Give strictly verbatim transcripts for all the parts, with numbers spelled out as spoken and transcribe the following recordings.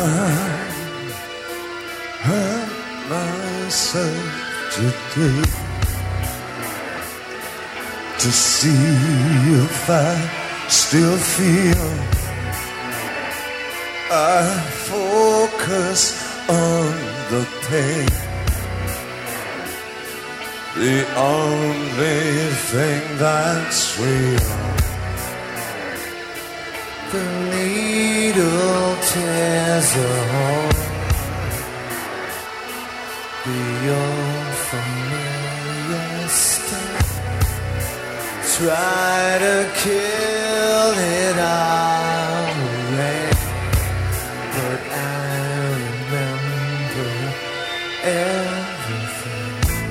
hurt myself today to see if I still feel. I focus on the pain, the only thing that's real. The needle tears a hole, the old familiar sting. Try to kill it all away, but I remember everything.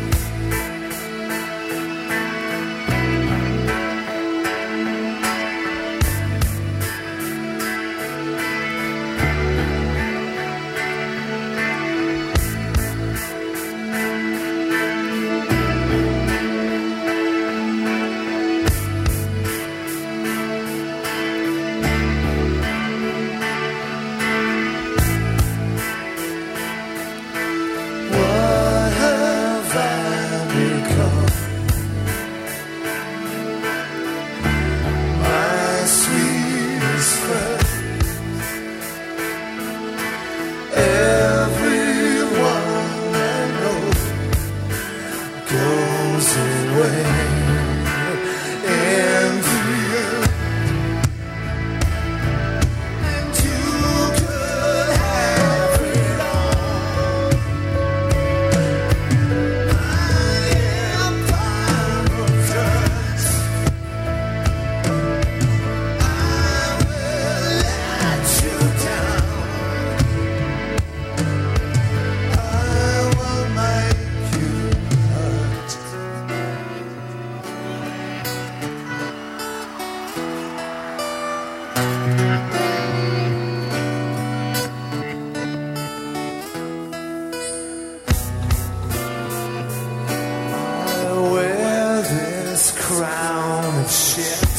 Crown of shit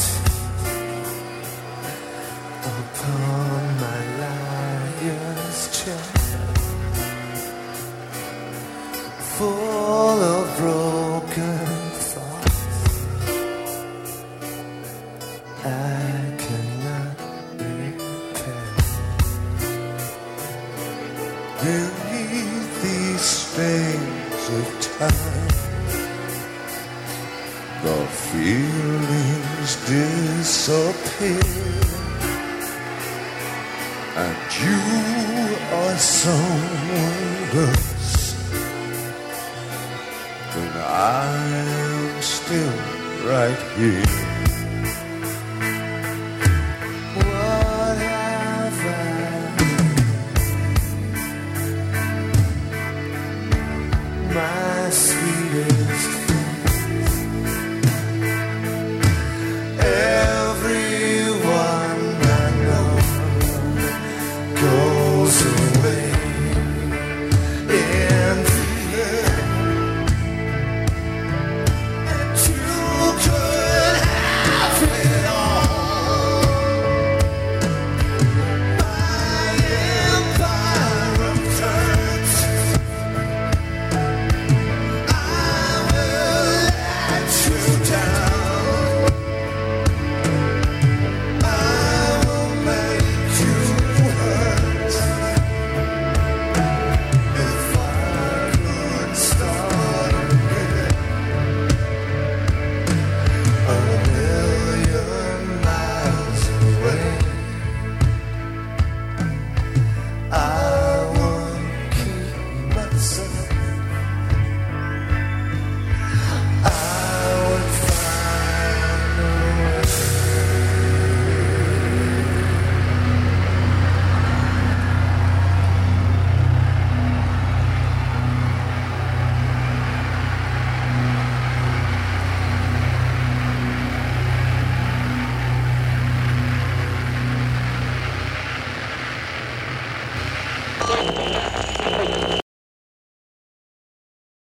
upon my liar's chest, full of broken thoughts I cannot repair. Beneath these stains of time, the feelings disappear, and you are someone else, and I am still right here.